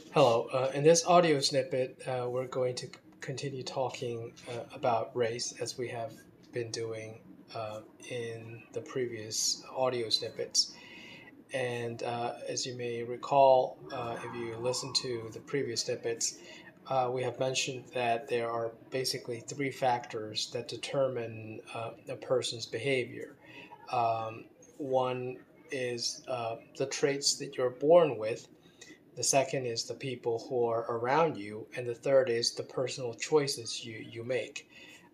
Hello. In this audio snippet, we're going to continue talking about race as we have been doing in the previous audio snippets. And as you may recall, if you listen to the previous snippets, we have mentioned that there are basically three factors that determine a person's behavior. One is the traits that you're born with. The second is the people who are around you, and the third is the personal choices you make.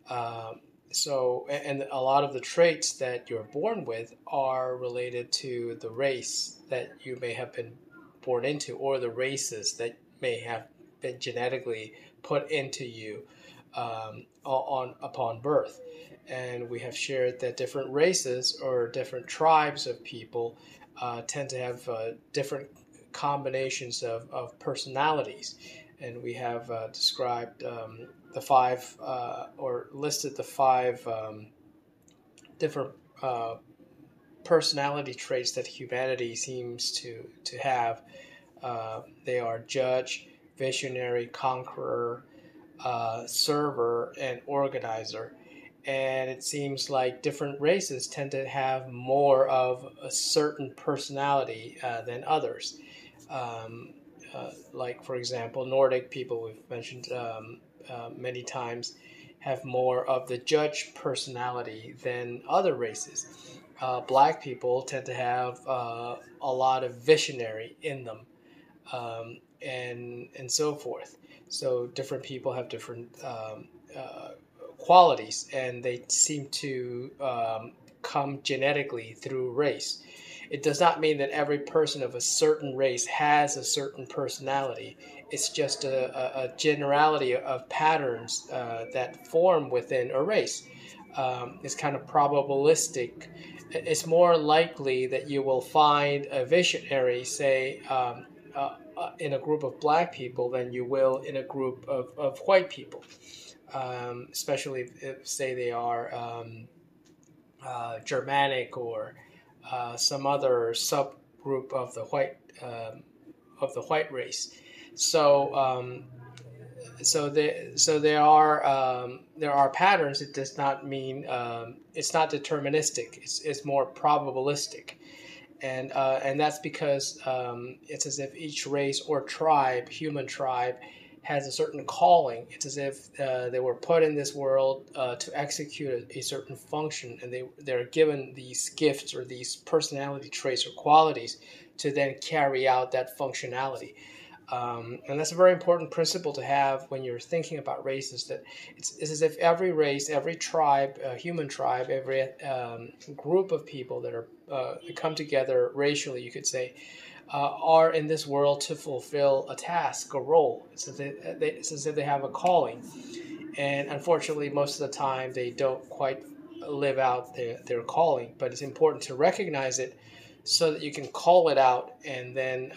And a lot of the traits that you're born with are related to the race that you may have been born into, or the races that may have been genetically put into you on upon birth. And we have shared that different races or different tribes of people tend to have different combinations of personalities. And we have described the five or listed the five different personality traits that humanity seems to have. They are judge, visionary, conqueror, server, and organizer. And it seems like different races tend to have more of a certain personality than others. Um, like, for example, Nordic people, we've mentioned many times, have more of the judge personality than other races. Black people tend to have a lot of visionary in them, and so forth. So different people have different qualities, and they seem to come genetically through race. It does not mean that every person of a certain race has a certain personality. It's just a generality of patterns that form within a race. It's kind of probabilistic. It's more likely that you will find a visionary, say, in a group of black people than you will in a group of white people, especially if, say, they are Germanic or some other subgroup of the white race. So there are patterns. It does not mean it's not deterministic. It's more probabilistic, and that's because it's as if each race or tribe, human tribe, has a certain calling. It's as if they were put in this world to execute a certain function, and they're given these gifts or these personality traits or qualities to then carry out that functionality. And that's a very important principle to have when you're thinking about races. That it's as if every race, every tribe, human tribe, every group of people that are come together racially, you could say, are in this world to fulfill a task, a role. It's as if they have a calling, and unfortunately, most of the time they don't quite live out their calling. But it's important to recognize it so that you can call it out and then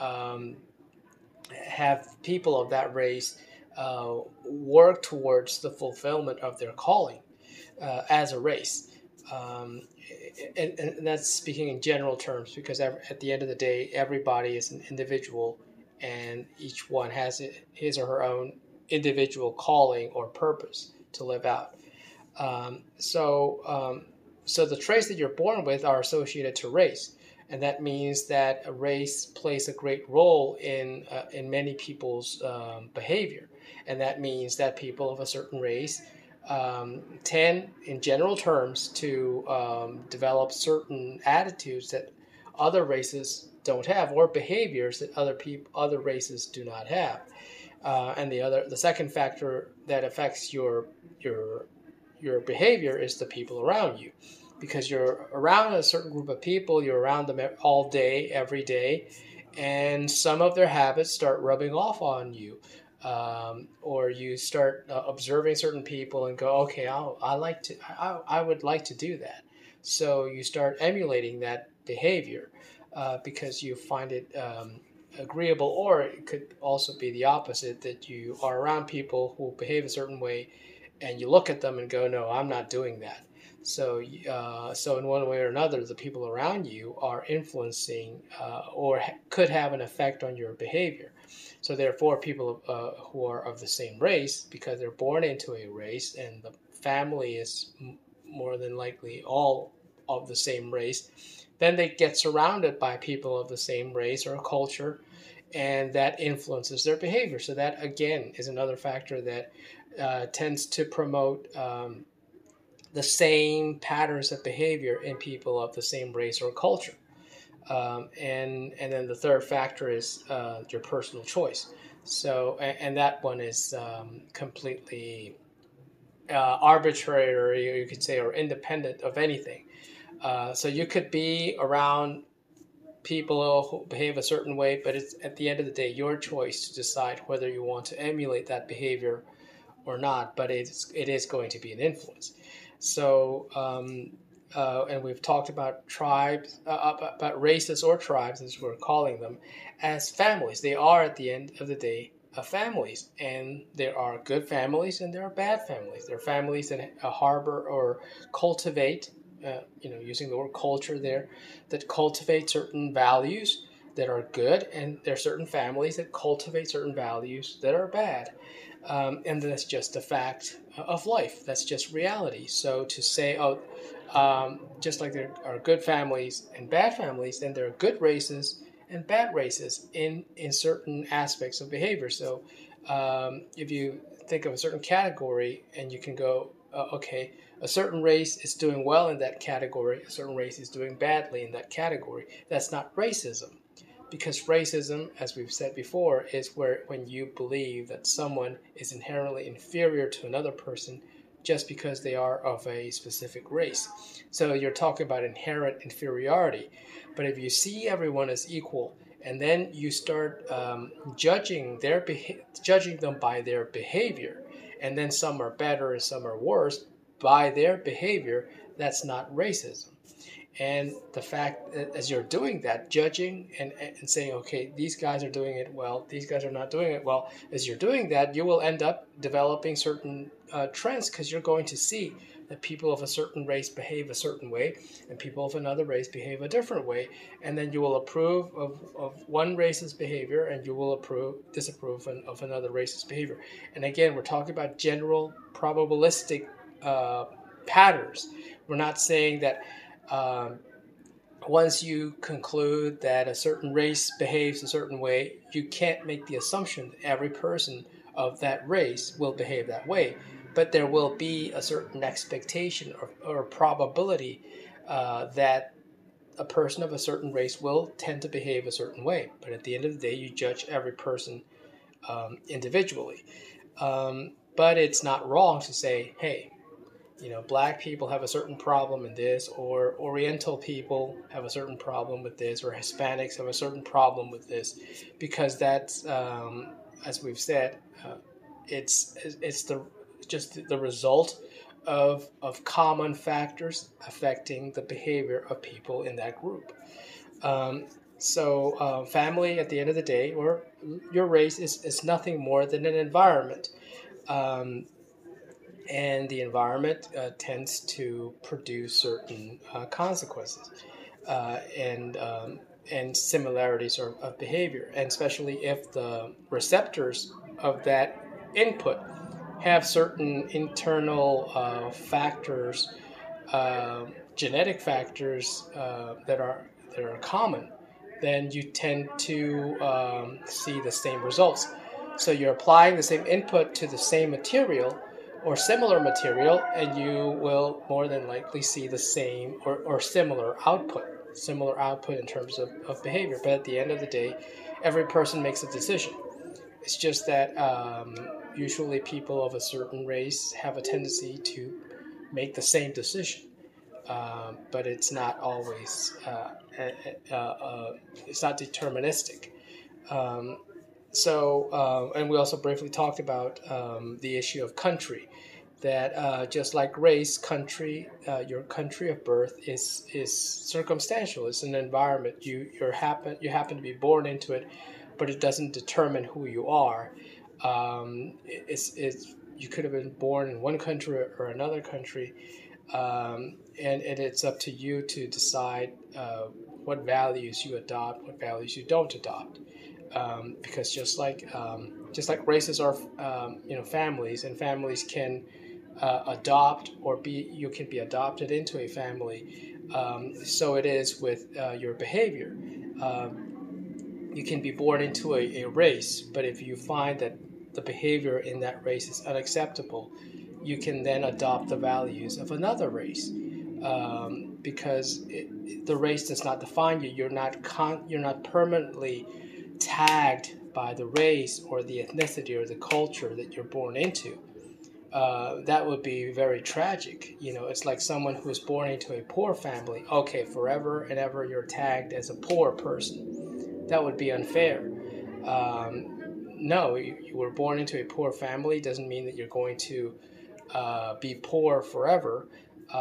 have people of that race work towards the fulfillment of their calling as a race. Um, and that's speaking in general terms because at the end of the day, everybody is an individual and each one has his or her own individual calling or purpose to live out. Um, so, um, so the traits that you're born with are associated to race, and that means that a race plays a great role in many people's behavior, and that means that people of a certain race tend, in general terms, to develop certain attitudes that other races don't have, or behaviors that other races do not have. And the second factor that affects your your behavior is the people around you, because you're around a certain group of people, you're around them all day, every day, and some of their habits start rubbing off on you. Or you start observing certain people and go, okay, I would like to do that. So you start emulating that behavior because you find it agreeable, or it could also be the opposite, that you are around people who behave a certain way and you look at them and go, no, I'm not doing that. So in one way or another, the people around you are influencing or could have an effect on your behavior. So therefore, people who are of the same race, because they're born into a race, and the family is more than likely all of the same race, then they get surrounded by people of the same race or culture, and that influences their behavior. So that again is another factor that tends to promote the same patterns of behavior in people of the same race or culture. And then the third factor is your personal choice. So and that one is completely arbitrary, or you could say, or independent of anything. So you could be around people who behave a certain way, but it's at the end of the day your choice to decide whether you want to emulate that behavior or not. But it is going to be an influence. So and we've talked about tribes, about races or tribes, as we're calling them, as families. They are at the end of the day families, and there are good families and there are bad families. There are families that harbor or cultivate, using the word culture there, that cultivate certain values that are good, and there are certain families that cultivate certain values that are bad. And that's just a fact of life. That's just reality. So to say, just like there are good families and bad families, then there are good races and bad races in certain aspects of behavior. So if you think of a certain category and you can go, okay, a certain race is doing well in that category, a certain race is doing badly in that category. That's not racism. Because racism, as we've said before, is when you believe that someone is inherently inferior to another person just because they are of a specific race. So you're talking about inherent inferiority. But if you see everyone as equal, and then you start judging them by their behavior, and then some are better and some are worse by their behavior, that's not racism. And the fact that as you're doing that, judging and saying, okay, these guys are doing it well, these guys are not doing it well, as you're doing that, you will end up developing certain trends, because you're going to see that people of a certain race behave a certain way and people of another race behave a different way. And then you will approve of one race's behavior and you will disapprove of another race's behavior. And again, we're talking about general probabilistic patterns. We're not saying that once you conclude that a certain race behaves a certain way, you can't make the assumption that every person of that race will behave that way. But there will be a certain expectation or probability that a person of a certain race will tend to behave a certain way. But at the end of the day, you judge every person individually. But it's not wrong to say, hey, black people have a certain problem in this, or Oriental people have a certain problem with this, or Hispanics have a certain problem with this, because that's, as we've said, it's just the result of common factors affecting the behavior of people in that group. So family, at the end of the day, or your race, is nothing more than an environment. And the environment tends to produce certain consequences and similarities of behavior, and especially if the receptors of that input have certain internal factors, genetic factors that are common, then you tend to see the same results. So you're applying the same input to the same material or similar material, and you will more than likely see the same or similar output in terms of behavior. But at the end of the day, every person makes a decision. It's just that usually people of a certain race have a tendency to make the same decision. But it's not always, it's not deterministic. And we also briefly talked about the issue of country, that just like race, country, your country of birth is circumstantial. It's an environment. You happen to be born into it, but it doesn't determine who you are. You could have been born in one country or another country. And it's up to you to decide what values you adopt, what values you don't adopt. Because just like races are families, and families can adopt or be you can be adopted into a family. So it is with your behavior. You can be born into a race, but if you find that the behavior in that race is unacceptable, you can then adopt the values of another race, because the race does not define you. You're not permanently tagged by the race or the ethnicity or the culture that you're born into. That would be very tragic. It's like someone who's born into a poor family. Okay, forever and ever you're tagged as a poor person. That would be unfair. No, you were born into a poor family doesn't mean that you're going to be poor forever.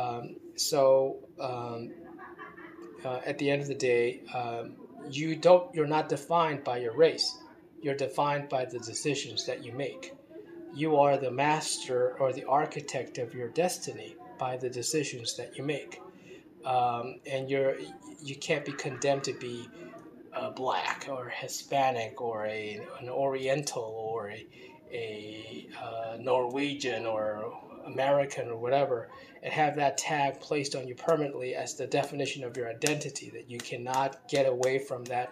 At the end of the day, you're not defined by your race. You're defined by the decisions that you make. You are the master or the architect of your destiny by the decisions that you make. And you can't be condemned to be black or Hispanic or an Oriental or a Norwegian or American or whatever, and have that tag placed on you permanently as the definition of your identity, that you cannot get away from that.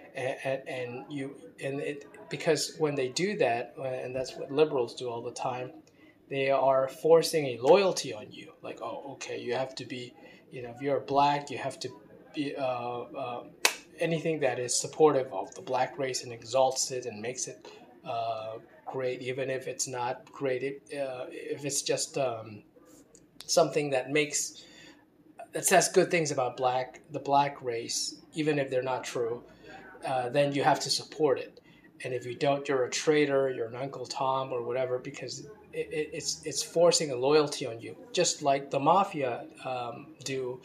Because when they do that, and that's what liberals do all the time, they are forcing a loyalty on you. Like, oh, okay, you have to be, if you're black, you have to be anything that is supportive of the black race and exalts it and makes it great, even if it's not great. If it's just something that says good things about the black race, even if they're not true, then you have to support it. And if you don't, you're a traitor, you're an Uncle Tom or whatever, because it's forcing a loyalty on you, just like the mafia do.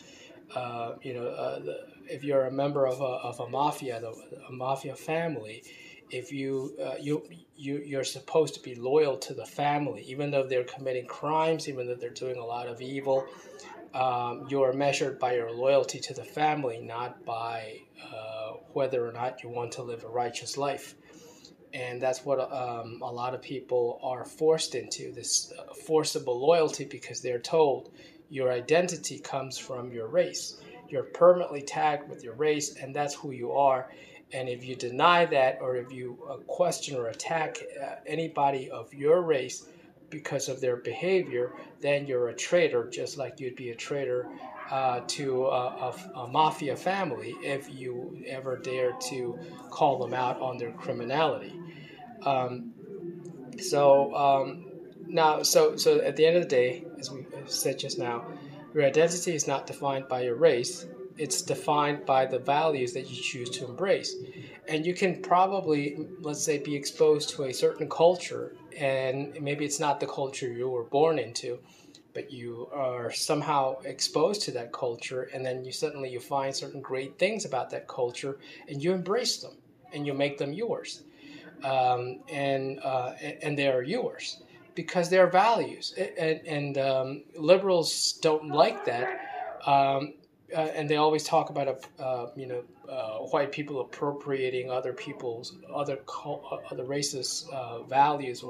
If you're a member of a mafia, a mafia family, if you're supposed to be loyal to the family, even though they're committing crimes, even though they're doing a lot of evil. You are measured by your loyalty to the family, not by whether or not you want to live a righteous life. And that's what a lot of people are forced into, this forcible loyalty, because they're told your identity comes from your race. You're permanently tagged with your race, and that's who you are. And if you deny that, or if you question or attack anybody of your race because of their behavior, then you're a traitor, just like you'd be a traitor to a mafia family if you ever dare to call them out on their criminality. Um, so at the end of the day, as we said just now, your identity is not defined by your race. It's defined by the values that you choose to embrace. And you can probably, let's say, be exposed to a certain culture, and maybe it's not the culture you were born into, but you are somehow exposed to that culture, and then you find certain great things about that culture, and you embrace them, and you make them yours. And they are yours because they're values. And liberals don't like that, and they always talk about white people appropriating other races' values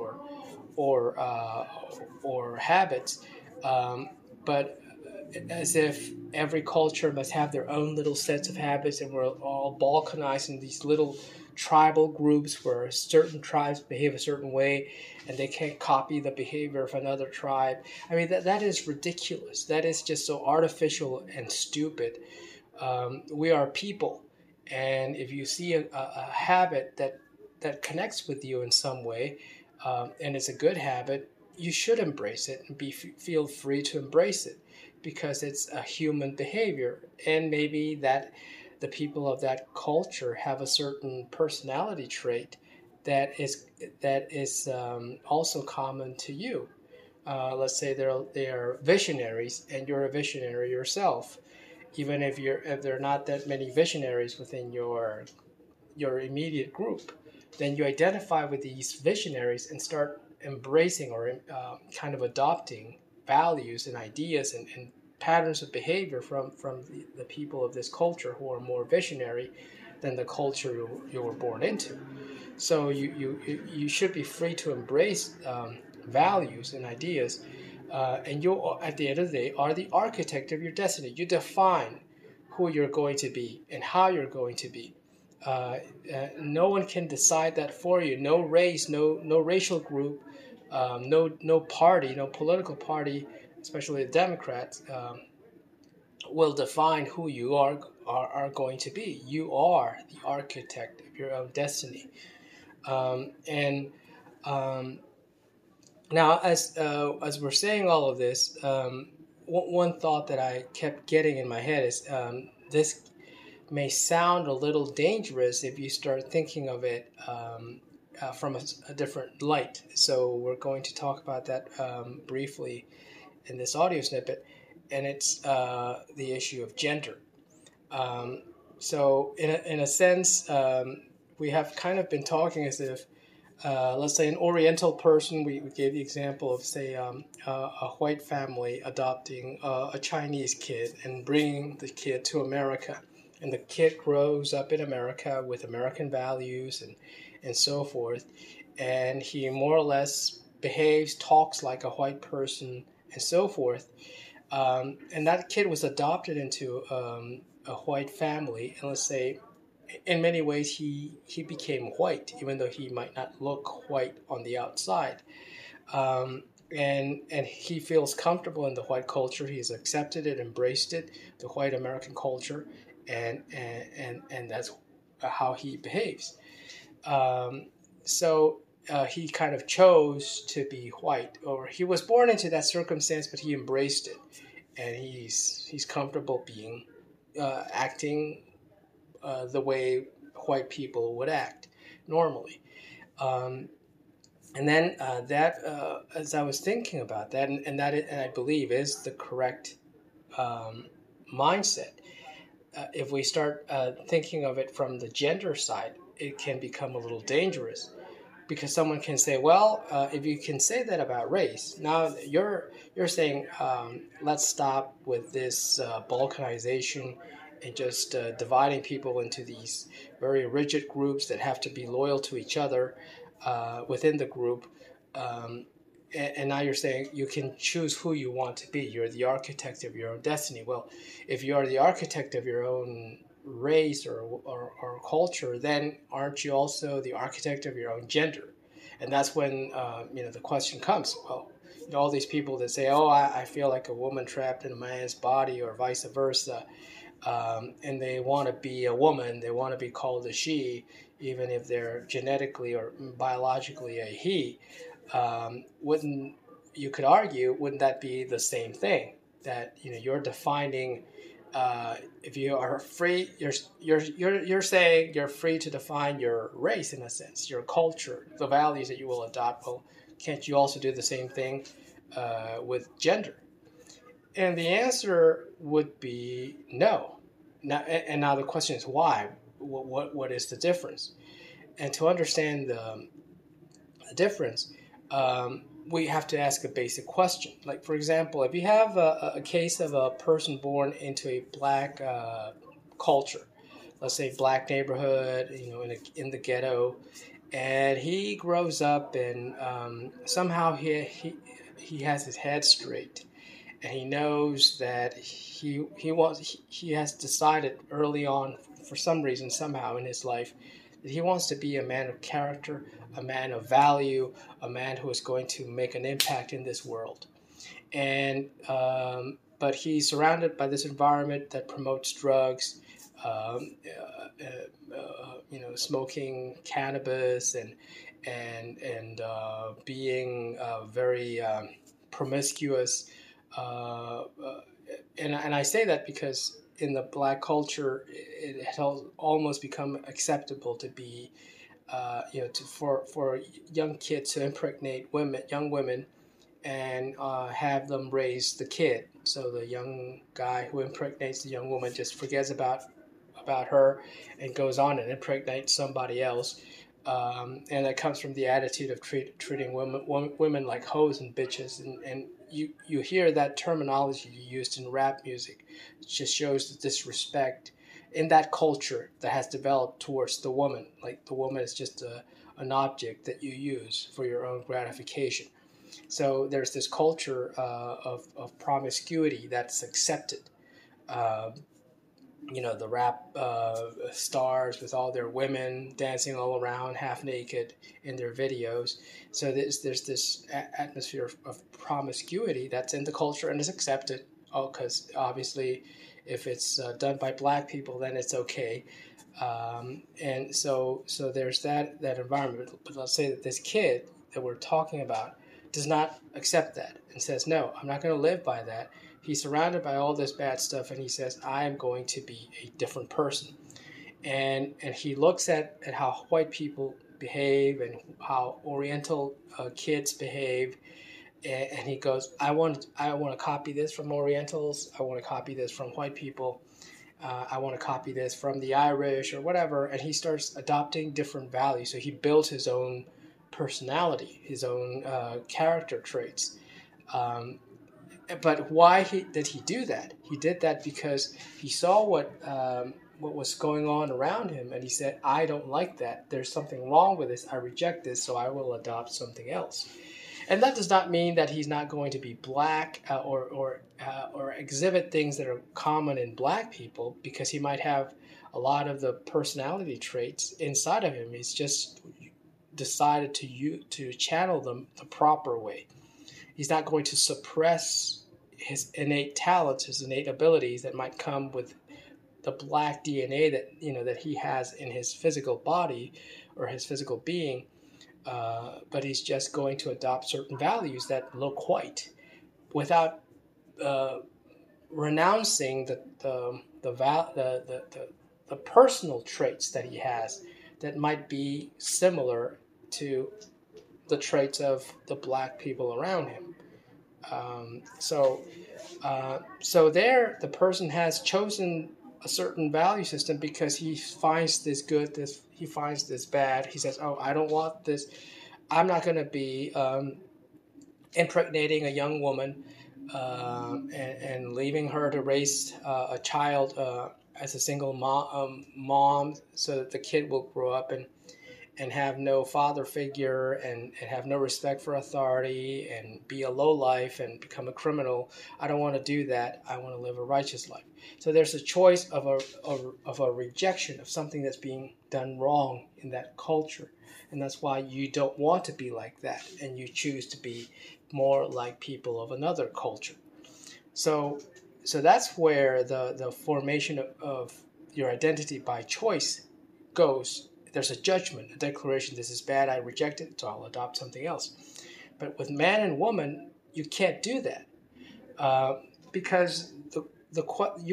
or habits, but as if every culture must have their own little sets of habits, and we're all balkanized in these little tribal groups where certain tribes behave a certain way and they can't copy the behavior of another tribe. I mean, that is ridiculous. That is just so artificial and stupid. We are people, and if you see a habit that connects with you in some way, and it's a good habit, you should embrace it and feel free to embrace it, because it's a human behavior, and maybe that the people of that culture have a certain personality trait that is also common to you. Let's say they are visionaries, and you're a visionary yourself. Even if there are not that many visionaries within your immediate group, then you identify with these visionaries and start embracing or kind of adopting values and ideas and patterns of behavior from the people of this culture who are more visionary than the culture you were born into. So you should be free to embrace values and ideas, and you, at the end of the day, are the architect of your destiny. You define who you're going to be and how you're going to be. No one can decide that for you. No race, no racial group, no party, no political party, especially the Democrats, will define who you are going to be. You are the architect of your own destiny. And Now, as we're saying all of this, one thought that I kept getting in my head is this may sound a little dangerous if you start thinking of it from a different light. So we're going to talk about that briefly in this audio snippet, and it's the issue of gender. So in a sense, we have kind of been talking as if, let's say, an Oriental person, we gave the example of, say, a white family adopting a Chinese kid and bringing the kid to America. And the kid grows up in America with American values and so forth. And he more or less behaves, talks like a white person, and so forth. And that kid was adopted into a white family. And let's say, in many ways, he became white, even though he might not look white on the outside. And he feels comfortable in the white culture. He's accepted it, embraced it, the white American culture, and that's how he behaves. So he kind of chose to be white, or he was born into that circumstance, but he embraced it, and he's comfortable being acting the way white people would act normally. And then as I was thinking about that, and I believe is the correct mindset. If we start thinking of it from the gender side, it can become a little dangerous, because someone can say, well, if you can say that about race, now you're saying, let's stop with this balkanization and just dividing people into these very rigid groups that have to be loyal to each other within the group. And now you're saying you can choose who you want to be. You're the architect of your own destiny. Well, if you are the architect of your own race or culture, then aren't you also the architect of your own gender? And that's when the question comes. Well, all these people that say, "Oh, I feel like a woman trapped in a man's body," or vice versa, and they want to be a woman. They want to be called a she, even if they're genetically or biologically a he. Wouldn't you could argue? Wouldn't that be the same thing? That you're defining. If you are free, you're saying you're free to define your race in a sense, your culture, the values that you will adopt. Well, can't you also do the same thing with gender? And the answer would be no. Now the question is why? What is the difference? And to understand the difference, we have to ask a basic question. Like, for example, if you have a case of a person born into a black culture, let's say black neighborhood, in the ghetto, and he grows up and somehow he has his head straight, and he knows that he has decided early on, for some reason, somehow in his life, that he wants to be a man of character, a man of value, a man who is going to make an impact in this world. And but he's surrounded by this environment that promotes drugs, smoking cannabis and being very promiscuous. And I say that because in the black culture, it has almost become acceptable to be, for young kids to impregnate young women, and have them raise the kid. So the young guy who impregnates the young woman just forgets about her and goes on and impregnates somebody else. And that comes from the attitude of treating women like hoes and bitches, and you hear that terminology used in rap music. It just shows the disrespect in that culture that has developed towards the woman. Like the woman is just an object that you use for your own gratification. So there's this culture of promiscuity that's accepted. Uh, the rap stars with all their women dancing all around half naked in their videos. So there's this atmosphere of promiscuity that's in the culture and is accepted. Oh, because obviously, if it's done by black people, then it's okay. And so there's that environment. But let's say that this kid that we're talking about does not accept that and says, no, I'm not going to live by that. He's surrounded by all this bad stuff, and he says, I am going to be a different person. And he looks at how white people behave and how Oriental kids behave, and he goes, I want to copy this from Orientals. I want to copy this from white people. I want to copy this from the Irish or whatever. And he starts adopting different values. So he builds his own personality, his own character traits. But why did he do that? He did that because he saw what was going on around him, and he said, I don't like that. There's something wrong with this. I reject this, so I will adopt something else. And that does not mean that he's not going to be black or exhibit things that are common in black people, because he might have a lot of the personality traits inside of him. He's just decided to channel them the proper way. He's not going to suppress his innate talents, his innate abilities that might come with the black DNA that he has in his physical body or his physical being. But he's just going to adopt certain values that look white, without renouncing the personal traits that he has that might be similar to the traits of the black people around him. So there, the person has chosen a certain value system because he finds this good, he finds this bad. He says, "Oh, I don't want this. I'm not going to be impregnating a young woman and leaving her to raise a child as a single mom, so that the kid will grow up and have no father figure and have no respect for authority and be a lowlife and become a criminal. I don't want to do that. I want to live a righteous life." So there's a choice of a rejection of something that's being done wrong in that culture. And that's why you don't want to be like that, and you choose to be more like people of another culture. So that's where the formation of your identity by choice goes. There's a judgment, a declaration, this is bad, I reject it, so I'll adopt something else. But with man and woman, you can't do that, because the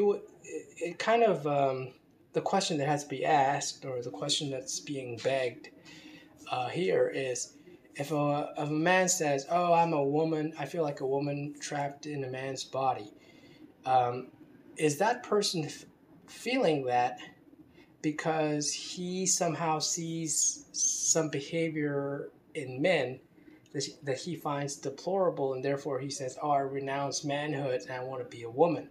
question that has to be asked, or the question that's being begged here is, if a man says, "Oh, I'm a woman, I feel like a woman trapped in a man's body," is that person feeling that because he somehow sees some behavior in men that he finds deplorable, and therefore he says, "Oh, I renounce manhood and I want to be a woman"?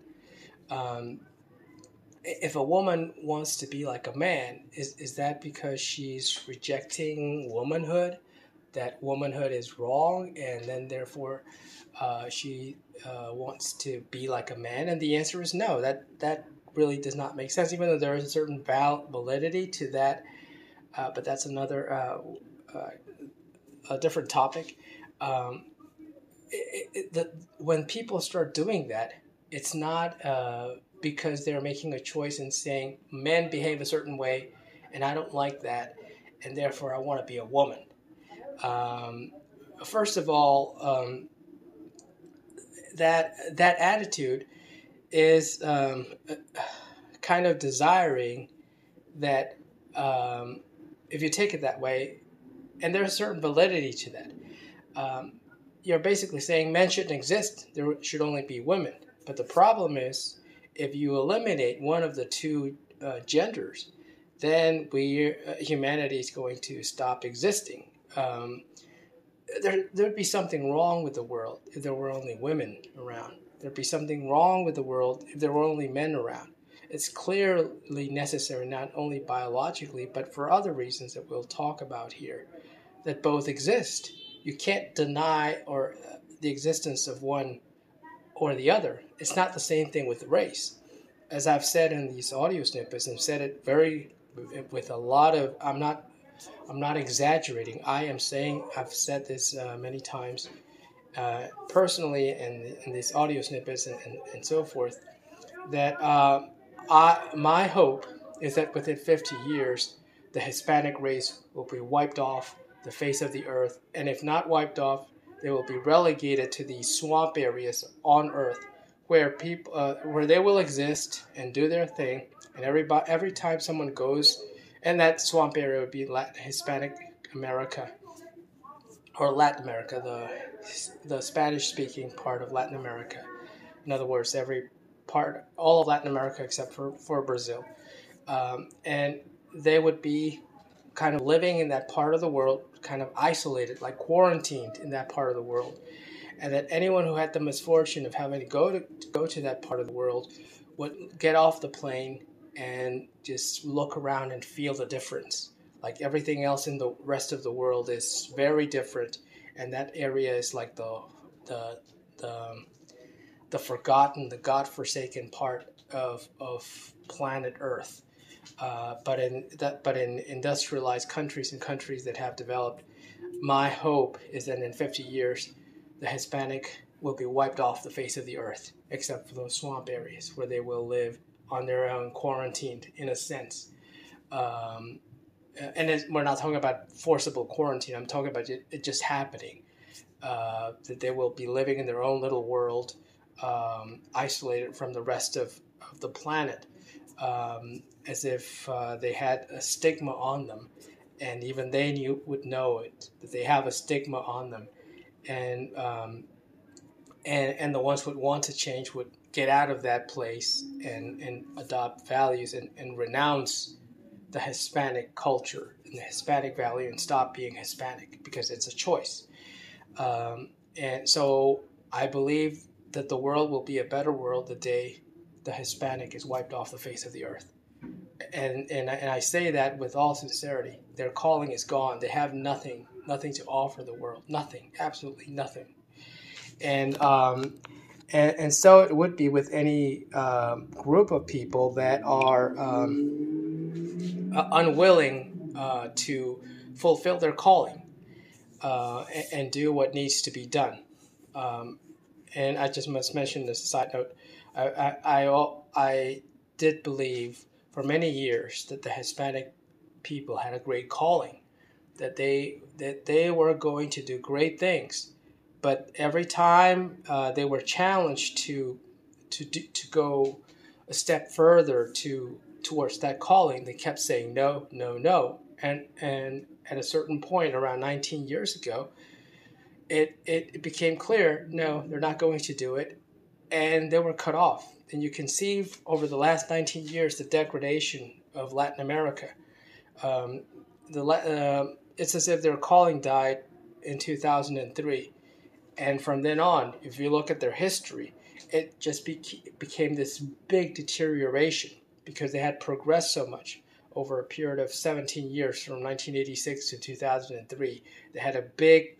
If a woman wants to be like a man, is that because she's rejecting womanhood, that womanhood is wrong, and then therefore she wants to be like a man? And the answer is no. That really does not make sense, even though there is a certain validity to that. But that's another a different topic. When people start doing that, it's not because they're making a choice and saying, men behave a certain way, and I don't like that, and therefore I want to be a woman. First of all, that attitude is kind of desiring that, if you take it that way, and there's a certain validity to that, you're basically saying men shouldn't exist, there should only be women. But the problem is, if you eliminate one of the two genders, then humanity is going to stop existing. there'd be something wrong with the world if there were only women around. There'd be something wrong with the world if there were only men around. It's clearly necessary, not only biologically, but for other reasons that we'll talk about here, that both exist. You can't deny the existence of one or the other. It's not the same thing with the race. As I've said in these audio snippets, and said it with a lot of, I'm not exaggerating. I am saying, I've said this many times personally in these audio snippets and so forth, that my hope is that within 50 years, the Hispanic race will be wiped off the face of the earth. And if not wiped off, they will be relegated to these swamp areas on earth where where they will exist and do their thing. And every time someone goes, and that swamp area would be Hispanic America, or Latin America, the Spanish-speaking part of Latin America. In other words, all of Latin America except for Brazil. And they would be kind of living in that part of the world, kind of isolated, like quarantined in that part of the world. And that anyone who had the misfortune of having to go to that part of the world would get off the plane and just look around and feel the difference. Like everything else in the rest of the world is very different, and that area is like the forgotten, the God-forsaken part of planet Earth. But in industrialized countries and countries that have developed, my hope is that in 50 years, the Hispanic will be wiped off the face of the earth, except for those swamp areas where they will live on their own, quarantined in a sense. And we're not talking about forcible quarantine. I'm talking about it just happening. That they will be living in their own little world, isolated from the rest of the planet, as if they had a stigma on them. And even they would know it, that they have a stigma on them. And the ones who would want to change would get out of that place and adopt values and renounce the Hispanic culture and the Hispanic value and stop being Hispanic, because it's a choice. And so I believe that the world will be a better world the day the Hispanic is wiped off the face of the earth. And I say that with all sincerity. Their calling is gone. They have nothing to offer the world. Nothing, absolutely nothing. And so it would be with any group of people that are unwilling to fulfill their calling and do what needs to be done. And I just must mention as a side note, I did believe for many years that the Hispanic people had a great calling, that they were going to do great things. But every time they were challenged to go a step further towards that calling, they kept saying no, no, no. And at a certain point, around 19 years ago, it became clear, no, they're not going to do it, and they were cut off. And you can see over the last 19 years the degradation of Latin America. It's as if their calling died in 2003. And from then on, if you look at their history, it just became this big deterioration because they had progressed so much over a period of 17 years from 1986 to 2003. They had a big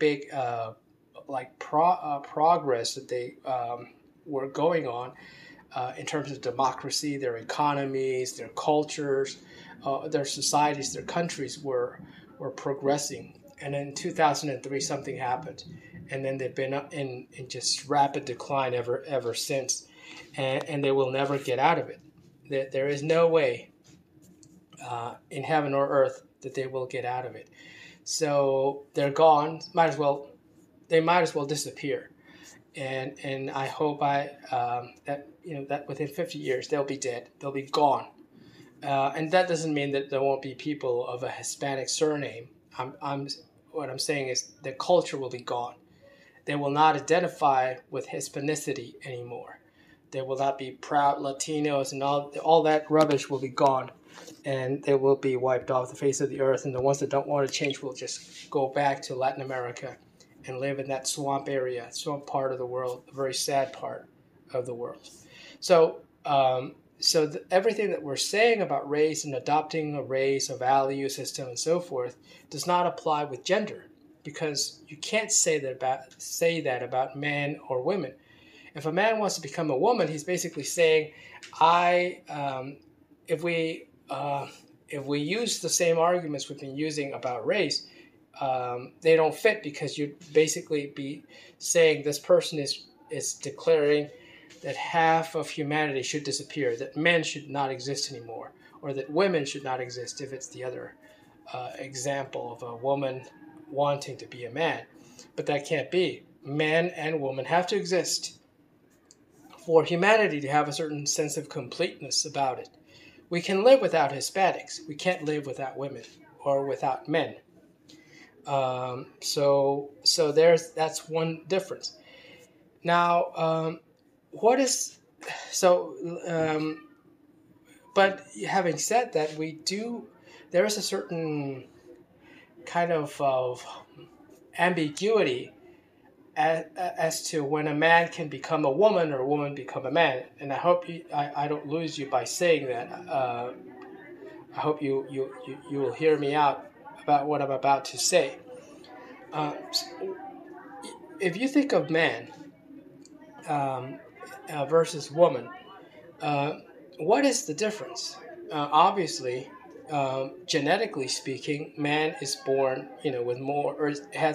progress that they were going on in terms of democracy, their economies, their cultures, their societies, their countries were progressing. And in 2003, something happened. And then they've been in just rapid decline ever since. And they will never get out of it. There is no way in heaven or earth that they will get out of it. So they're gone. They might as well disappear. And I hope that within 50 years they'll be dead. They'll be gone. And that doesn't mean that there won't be people of a Hispanic surname. What I'm saying is the culture will be gone. They will not identify with Hispanicity anymore. There will not be proud Latinos, and all that rubbish will be gone, and they will be wiped off the face of the earth. And the ones that don't want to change will just go back to Latin America and live in that swamp part of the world, a very sad part of the world. So, everything that we're saying about race and adopting a race, a value system, and so forth, does not apply with gender, because you can't say that about men or women. If a man wants to become a woman, he's basically saying, if we use the same arguments we've been using about race, they don't fit, because you'd basically be saying this person is declaring that half of humanity should disappear, that men should not exist anymore, or that women should not exist if it's the other example of a woman wanting to be a man. But that can't be. Men and women have to exist for humanity to have a certain sense of completeness about it. We can live without Hispanics. We can't live without women or without men. So that's one difference. Now, but having said that, there is a certain kind of ambiguity as to when a man can become a woman or a woman become a man. And I hope I don't lose you by saying that. I hope you will hear me out about what I'm about to say. If you think of man versus woman, what is the difference? Obviously, genetically speaking, man is born, with more, or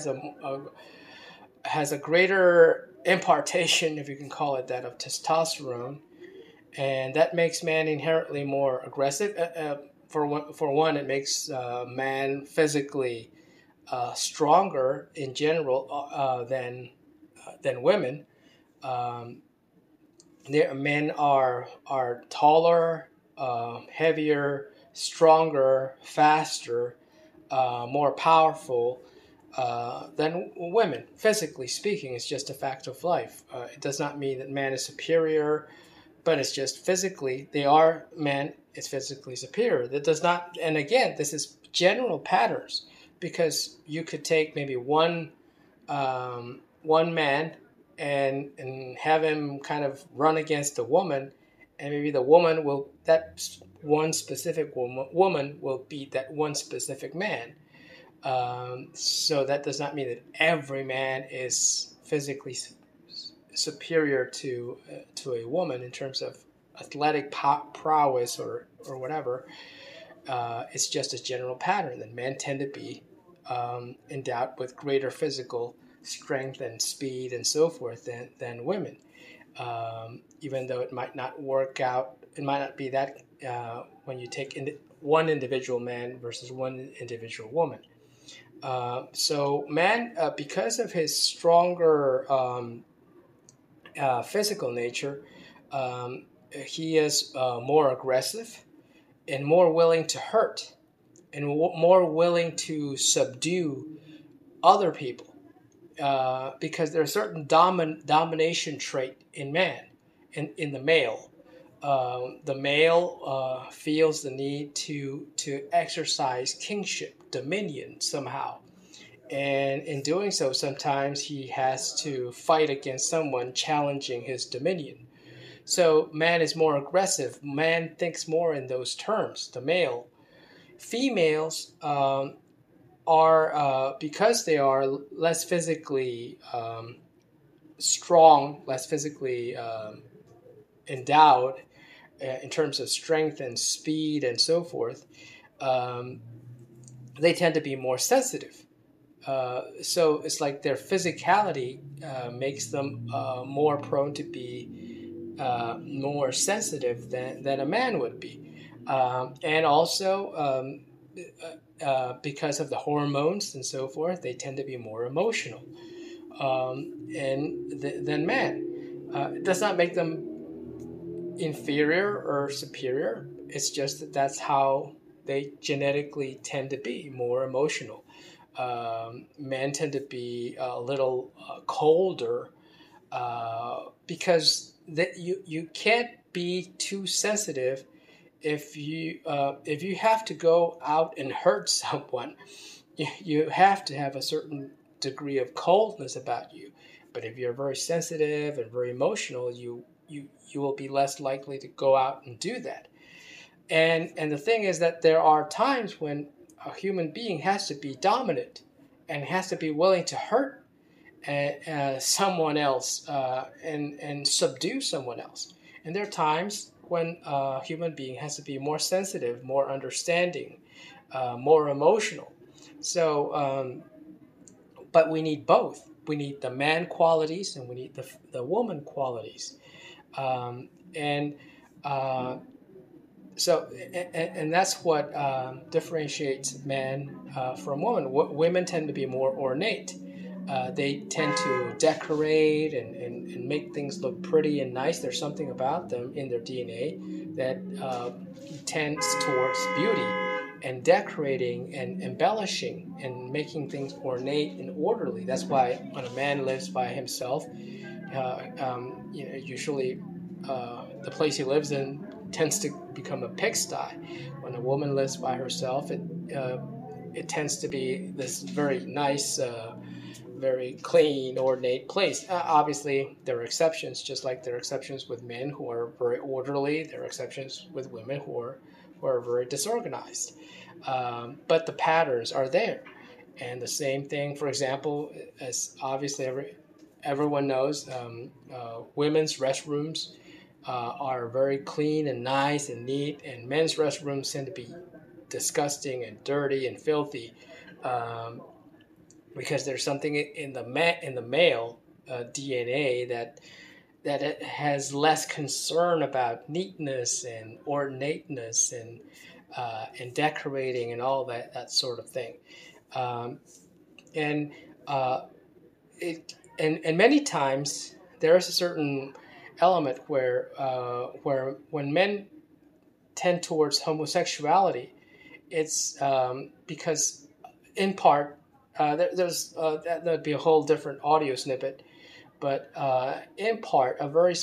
has a greater impartation, if you can call it that, of testosterone, and that makes man inherently more aggressive. For one, it makes man physically stronger in general than women. Men are taller, heavier, stronger, faster, more powerful than women. Physically speaking, it's just a fact of life. It does not mean that man is superior, but it's just physically man is physically superior. That does not, and again, this is general patterns, because you could take maybe one man and have him kind of run against a woman, and maybe that one specific woman will beat that one specific man. So that does not mean that every man is physically superior to a woman in terms of athletic prowess or whatever. It's just a general pattern that men tend to be endowed with greater physical strength and speed and so forth than women. Even though it might not work out, it might not be that when you take one individual man versus one individual woman. So man, because of his stronger physical nature, he is more aggressive and more willing to hurt and more willing to subdue other people, because there's a certain domination trait in man, in the male. The male feels the need to exercise kingship, dominion somehow. And in doing so, sometimes he has to fight against someone challenging his dominion. So man is more aggressive. Man thinks more in those terms, the male. Females are, because they are less physically strong, less physically endowed in terms of strength and speed and so forth, they tend to be more sensitive. So it's like their physicality makes them more prone to be more sensitive than a man would be. And also, because of the hormones and so forth, they tend to be more emotional than man. It does not make them inferior or superior. It's just that's how they genetically tend to be more emotional. Men tend to be a little colder because you can't be too sensitive. If you have to go out and hurt someone, you have to have a certain degree of coldness about you. But if you're very sensitive and very emotional, you will be less likely to go out and do that. And the thing is that there are times when a human being has to be dominant and has to be willing to hurt someone else and subdue someone else. And there are times when a human being has to be more sensitive, more understanding, more emotional. So, but we need both. We need the man qualities and we need the woman qualities. And so, and that's what differentiates men from women. Women tend to be more ornate. They tend to decorate and make things look pretty and nice. There's something about them in their DNA that tends towards beauty and decorating and embellishing and making things ornate and orderly. That's why when a man lives by himself, usually the place he lives in tends to become a pigsty. When a woman lives by herself, it tends to be this very nice, very clean, ornate place. Obviously, there are exceptions, just like there are exceptions with men who are very orderly. There are exceptions with women who are very disorganized. But the patterns are there. And the same thing, for example, as obviously everyone knows, women's restrooms are very clean and nice and neat, and men's restrooms tend to be disgusting and dirty and filthy, because there's something in the male DNA that it has less concern about neatness and ornateness and decorating and all that sort of thing, and many times there is a certain element where when men tend towards homosexuality, it's because in part that'd be a whole different audio snippet, but in part a very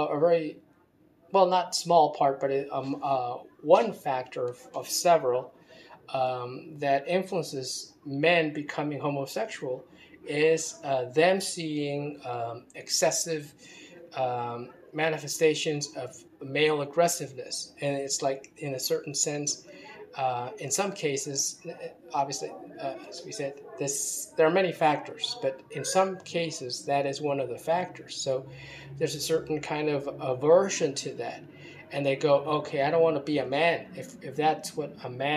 not small part, but one factor of several that influences men becoming homosexual is them seeing excessive manifestations of male aggressiveness. And it's like, in a certain sense, in some cases, obviously, as we said, there are many factors, but in some cases, that is one of the factors. So there's a certain kind of aversion to that. And they go, okay, I don't want to be a man. If that's what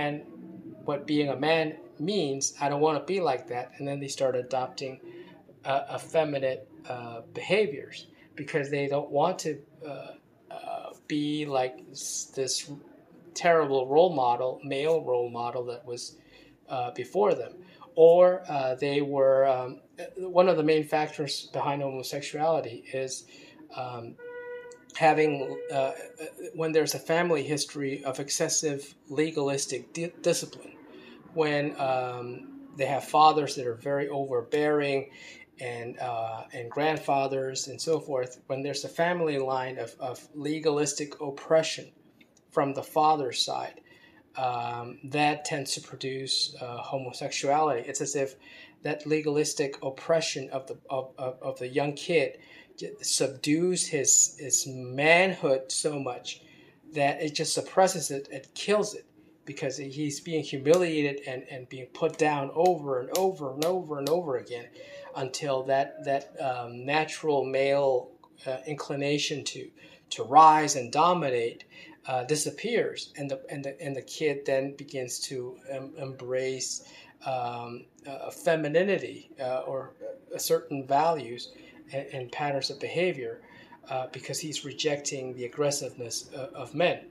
being a man means, I don't want to be like that. And then they start adopting effeminate behaviors, because they don't want to be like this terrible male role model that was before them. Or they were, one of the main factors behind homosexuality is having, when there's a family history of excessive legalistic discipline, when they have fathers that are very overbearing, and grandfathers and so forth, when there's a family line of legalistic oppression from the father's side, that tends to produce homosexuality. It's as if that legalistic oppression of the young kid subdues his manhood so much that it just suppresses it and kills it, because he's being humiliated and being put down over and over and over and over again, until that natural male inclination to rise and dominate disappears, and the kid then begins to embrace femininity or certain values and patterns of behavior, because he's rejecting the aggressiveness of men.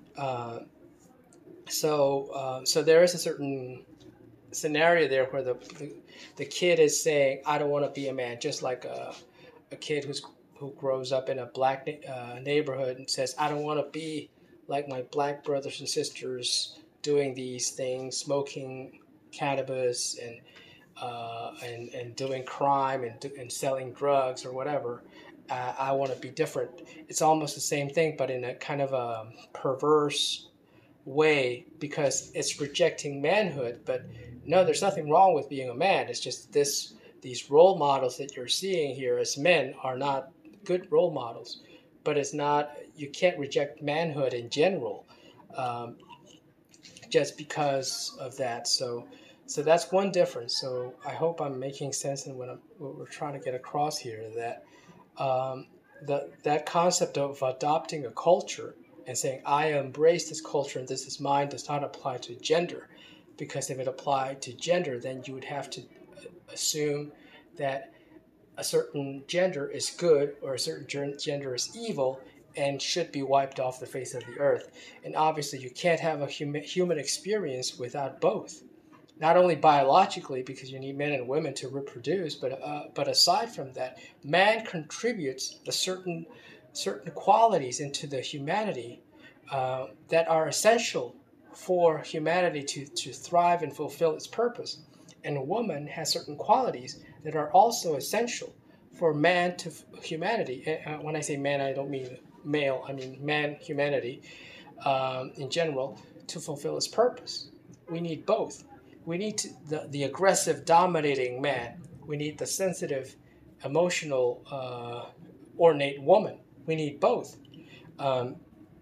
So there is a certain scenario there where the kid is saying, I don't want to be a man, just like a kid who grows up in a black neighborhood and says, I don't want to be like my black brothers and sisters doing these things, smoking cannabis and doing crime and selling drugs or whatever. I want to be different. It's almost the same thing, but in a kind of a perverse way, because it's rejecting manhood. But no, there's nothing wrong with being a man. It's just this these role models that you're seeing here as men are not good role models. But it's not, you can't reject manhood in general um, just because of that. So that's one difference. So I hope I'm making sense in what we're trying to get across here, that um, that concept of adopting a culture and saying, I embrace this culture and this is mine, does not apply to gender. Because if it applied to gender, then you would have to assume that a certain gender is good or a certain gender is evil and should be wiped off the face of the earth. And obviously, you can't have a human experience without both. Not only biologically, because you need men and women to reproduce, but aside from that, man contributes a certain qualities into the humanity that are essential for humanity to thrive and fulfill its purpose. And a woman has certain qualities that are also essential for man to humanity. When I say man, I don't mean male. I mean man, humanity in general, to fulfill its purpose. We need both. We need the aggressive, dominating man. We need the sensitive, emotional, ornate woman. We need both. Um,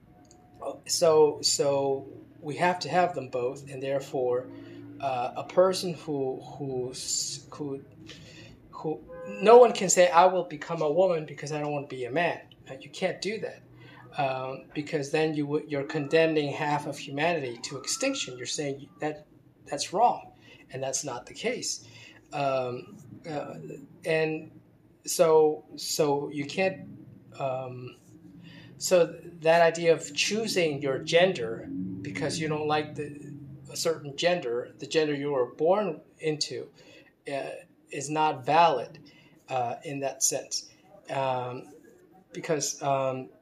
so we have to have them both, and therefore, a person who no one can say I will become a woman because I don't want to be a man. You can't do that. Because then you're condemning half of humanity to extinction. You're saying that's wrong, and that's not the case. Um, uh, and so you can't. So that idea of choosing your gender because you don't like a certain gender, the gender you were born into, uh, is not valid in that sense, because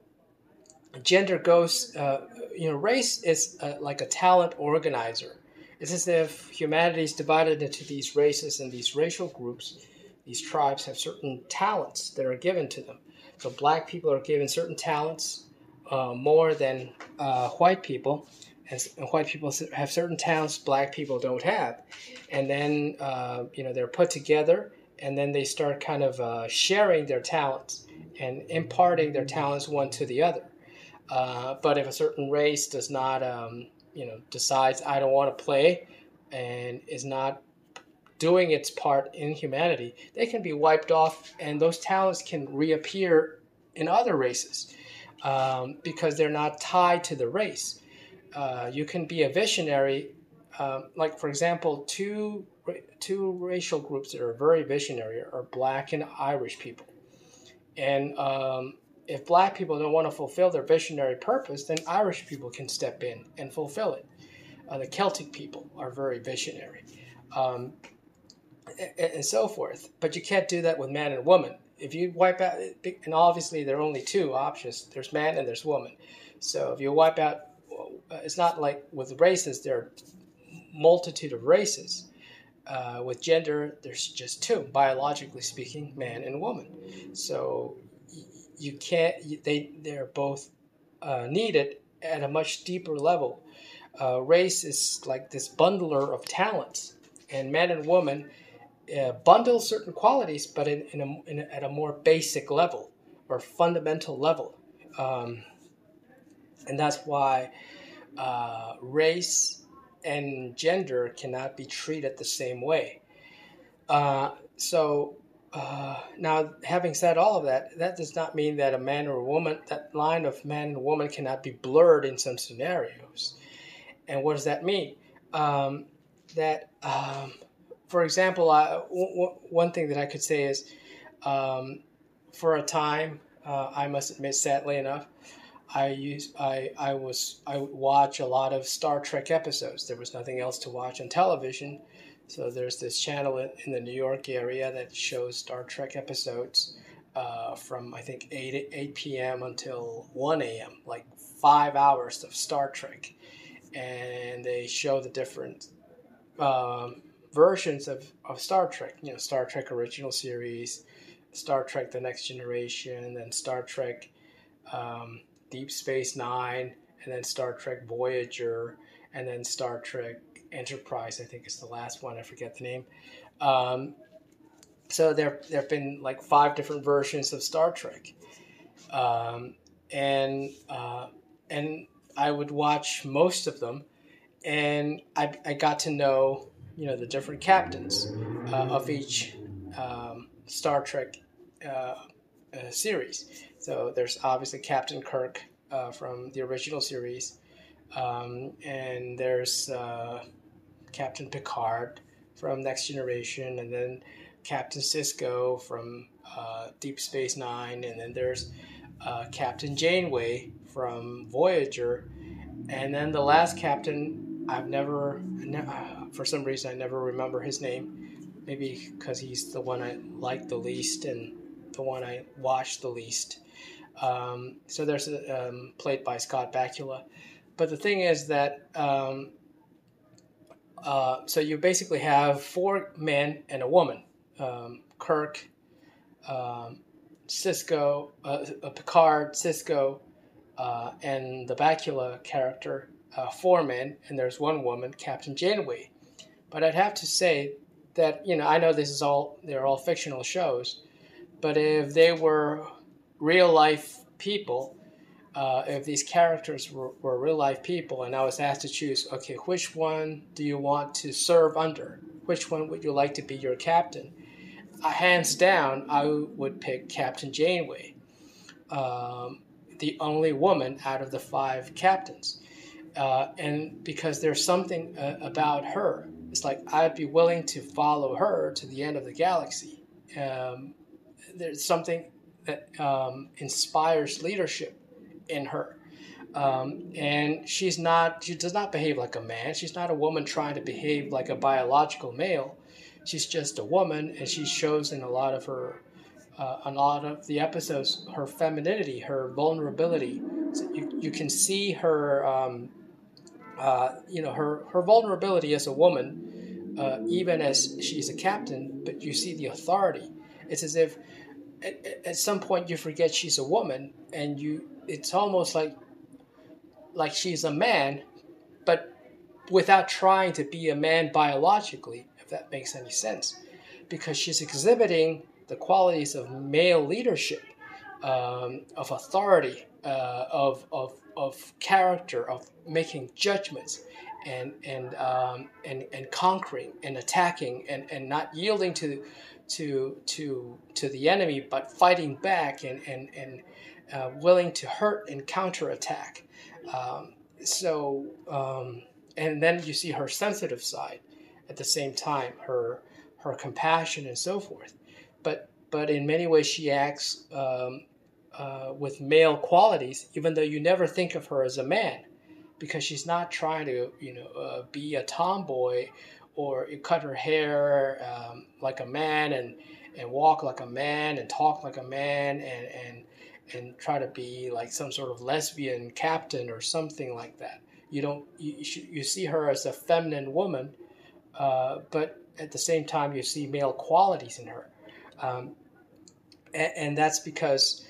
gender goes, race is like a talent organizer. It's as if humanity is divided into these races and these racial groups. These tribes have certain talents that are given to them. So black people are given certain talents more than white people, and white people have certain talents black people don't have. And then they're put together, and then they start kind of sharing their talents and imparting their talents one to the other. But if a certain race does not, decides I don't want to play, and is not doing its part in humanity, they can be wiped off, and those talents can reappear in other races because they're not tied to the race. You can be a visionary, like for example, two racial groups that are very visionary are black and Irish people, and if black people don't want to fulfill their visionary purpose, then Irish people can step in and fulfill it. The Celtic people are very visionary, um, and so forth. But you can't do that with man and woman. If you wipe out, and obviously there are only two options: there's man and there's woman. So if you wipe out, it's not like with races. There are multitude of races. With gender, there's just two, biologically speaking, man and woman. So you can't. They're both needed at a much deeper level. Race is like this bundler of talents, and man and woman bundle certain qualities, but at a more basic level or fundamental level, and that's why race and gender cannot be treated the same way. So now, having said all of that, that does not mean that a man or a woman, that line of man and woman cannot be blurred in some scenarios. And what does that mean? That, for example, one thing that I could say is, for a time, I must admit, sadly enough, I would watch a lot of Star Trek episodes. There was nothing else to watch on television, so there's this channel in the New York area that shows Star Trek episodes from I think 8 p.m. until 1 a.m. like 5 hours of Star Trek, and they show the different versions of Star Trek. Star Trek original series, Star Trek The Next Generation, and Star Trek Deep Space Nine, and then Star Trek Voyager, and then Star Trek Enterprise, I think is the last one. I forget the name. So there have been like 5 different versions of Star Trek, um, and and I would watch most of them, and I got to know the different captains of each Star Trek uh, series. So there's obviously Captain Kirk from the original series, and there's Captain Picard from Next Generation, and then Captain Sisko from Deep Space Nine, and then there's Captain Janeway from Voyager, and then the last captain for some reason I never remember his name. Maybe because he's the one I like the least and the one I watched the least. So there's played by Scott Bakula. But the thing is that so you basically have 4 men and a woman. Kirk, Sisko, Picard, Sisko, and the Bakula character, 4 men, and there's 1 woman, Captain Janeway. But I'd have to say that I know they're all fictional shows, but if they were real life people, if these characters were real life people, and I was asked to choose, okay, which one do you want to serve under? Which one would you like to be your captain? Hands down, I would pick Captain Janeway, the only woman out of the 5 captains. And because there's something about her, it's like I'd be willing to follow her to the end of the galaxy. There's something that inspires leadership in her. And she does not behave like a man. She's not a woman trying to behave like a biological male. She's just a woman, and she shows in a lot of the episodes her femininity, her vulnerability. So you can see her, her vulnerability as a woman, even as she's a captain. But you see the authority. It's as if at some point you forget she's a woman, and it's almost like she's a man, but without trying to be a man biologically, if that makes any sense, because she's exhibiting the qualities of male leadership, of authority, of character, of making judgments, and conquering and attacking and not yielding to the enemy, but fighting back and willing to hurt and counterattack. And then you see her sensitive side at the same time, her compassion and so forth. But in many ways she acts with male qualities, even though you never think of her as a man, because she's not trying to be a tomboy or cut her hair like a man and walk like a man and talk like a man and try to be like some sort of lesbian captain or something like that. You see her as a feminine woman, but at the same time you see male qualities in her, and that's because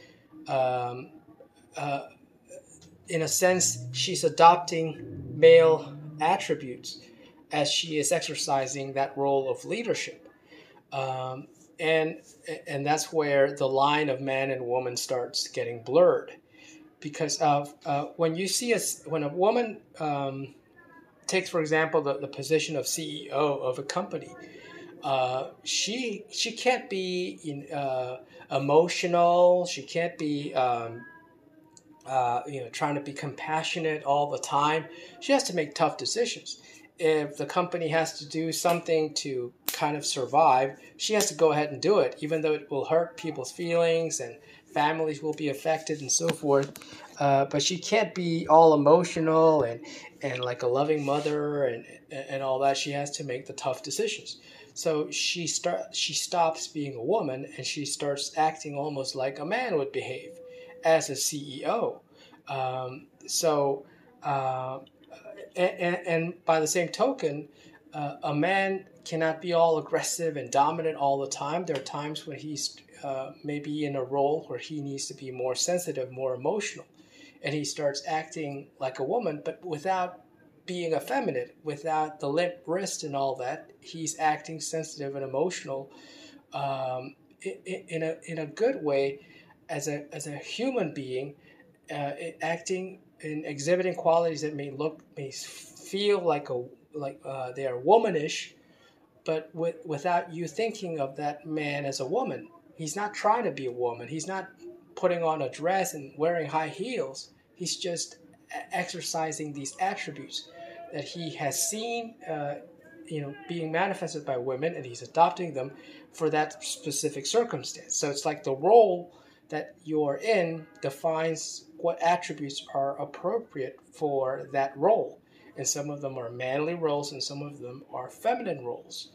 in a sense she's adopting male attributes as she is exercising that role of leadership, and that's where the line of man and woman starts getting blurred, because of when a woman takes, for example, the position of CEO of a company, she can't be emotional. She can't be trying to be compassionate all the time. She has to make tough decisions. If the company has to do something to kind of survive, she has to go ahead and do it, even though it will hurt people's feelings and families will be affected and so forth. But she can't be all emotional and like a loving mother and all that. She has to make the tough decisions. So she stops being a woman and she starts acting almost like a man would behave as a CEO. And by the same token, a man cannot be all aggressive and dominant all the time. There are times when he's maybe in a role where he needs to be more sensitive, more emotional, and he starts acting like a woman, but without being effeminate, without the limp wrist and all that. He's acting sensitive and emotional in a good way, as a human being, acting and exhibiting qualities that may feel like they are womanish, but without you thinking of that man as a woman. He's not trying to be a woman. He's not putting on a dress and wearing high heels. He's just exercising these attributes that he has seen, being manifested by women, and he's adopting them for that specific circumstance. So it's like the role that you're in defines what attributes are appropriate for that role. And some of them are manly roles, and some of them are feminine roles,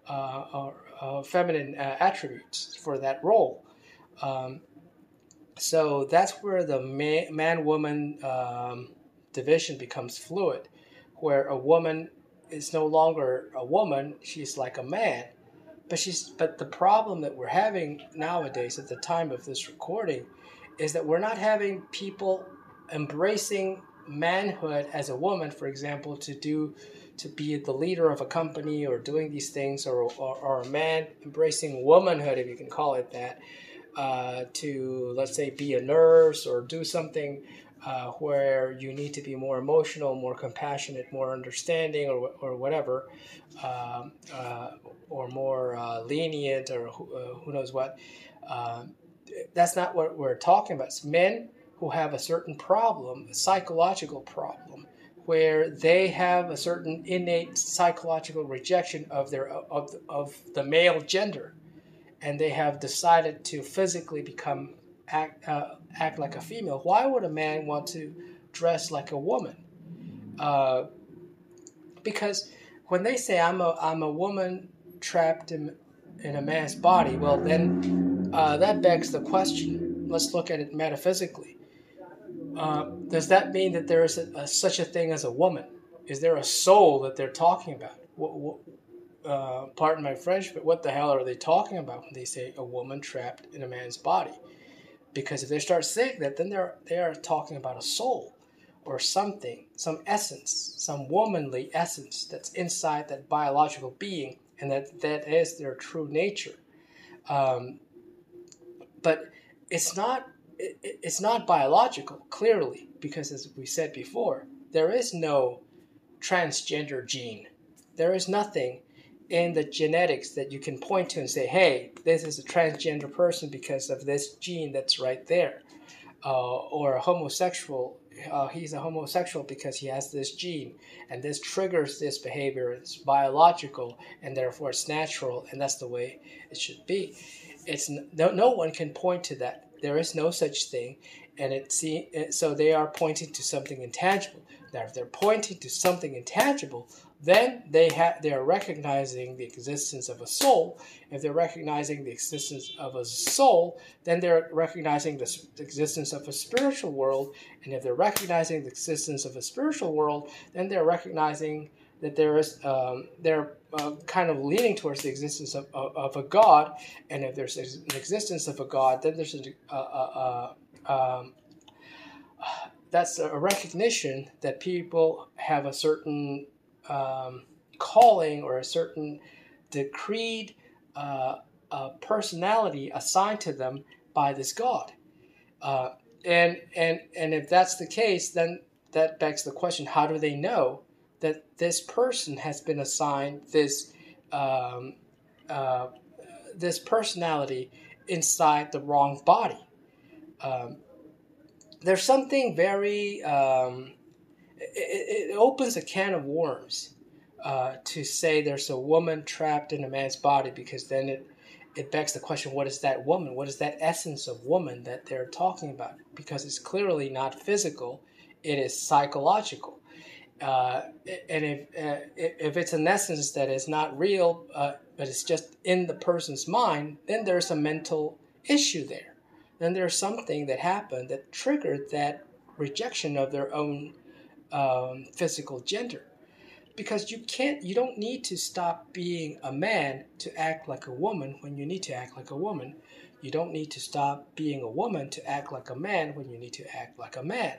or feminine attributes for that role. Um, so that's where the man-woman division becomes fluid, where a woman is no longer a woman; she's like a man. But the problem that we're having nowadays, at the time of this recording, is that we're not having people embracing manhood as a woman, for example, to be the leader of a company or doing these things, or a man embracing womanhood, if you can call it that, to, let's say, be a nurse or do something where you need to be more emotional, more compassionate, more understanding, or whatever, um, uh, or more lenient, or who knows what. Uh, that's not what we're talking about. It's men who have a certain problem, a psychological problem, where they have a certain innate psychological rejection of the male gender, and they have decided to physically act like a female. Why would a man want to dress like a woman? Uh, because when they say I'm a woman trapped in a man's body, well then that begs the question. Let's look at it metaphysically. Does that mean that there is such a thing as a woman? Is there a soul that they're talking about? Pardon my French, but what the hell are they talking about when they say a woman trapped in a man's body? Because if they start saying that, then they are talking about a soul or something, some essence, some womanly essence that's inside that biological being, and that is their true nature. Um, but it's not it's not biological, clearly, because as we said before, there is no transgender gene. There is nothing in the genetics that you can point to and say, hey, this is a transgender person because of this gene that's right there. Or a homosexual, he's a homosexual because he has this gene, and this triggers this behavior. It's biological, and therefore it's natural, and that's the way it should be. No one can point to that. There is no such thing, and so they are pointing to something intangible. Now, if they're pointing to something intangible, then they are recognizing the existence of a soul. If they're recognizing the existence of a soul, then they're recognizing the existence of a spiritual world. And if they're recognizing the existence of a spiritual world, then they're recognizing that they're kind of leaning towards the existence of a God. And if there's an existence of a God, then there's that's a recognition that people have a certain calling or a certain decreed personality assigned to them by this God. Uh, and if that's the case, then that begs the question: how do they know that this person has been assigned um, uh, this personality inside the wrong body? Um, there's something very it opens a can of worms to say there's a woman trapped in a man's body, because then it begs the question: what is that woman? What is that essence of woman that they're talking about? Because it's clearly not physical; it is psychological. Uh, and if it's an essence that is not real, but it's just in the person's mind, then there's a mental issue there. Then there's something that happened that triggered that rejection of their own physical gender. Because you don't need to stop being a man to act like a woman when you need to act like a woman. You don't need to stop being a woman to act like a man when you need to act like a man.